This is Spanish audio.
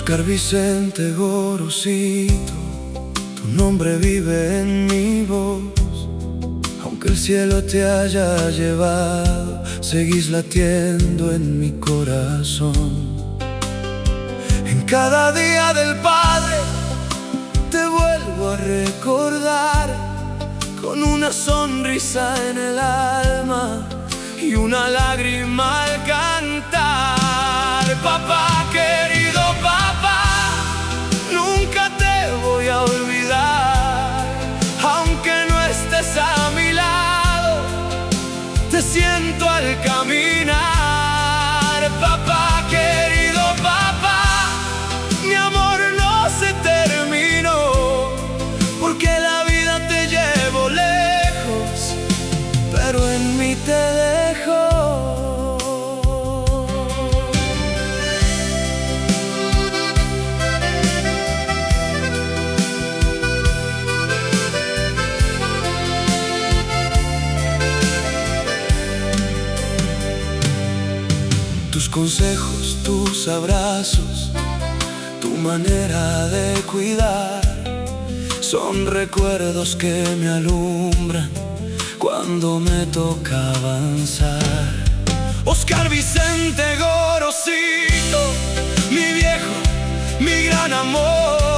Oscar Vicente Gorosito, tu nombre vive en mi voz. Aunque el cielo te haya llevado, seguís latiendo en mi corazón. En cada día del Padre te vuelvo a recordar, con una sonrisa en el alma y una lágrima al cantar. Papá, querido papá, nunca te voy a olvidar. Aunque no estés a mi lado, te siento al caminar. Papá, querido papá, mi amor no se terminó, porque la vida te llevo lejos, pero en mí te dejo. Tus consejos, tus abrazos, tu manera de cuidar, son recuerdos que me alumbran cuando me toca avanzar. Oscar Vicente Gorosito, mi viejo, mi gran amor.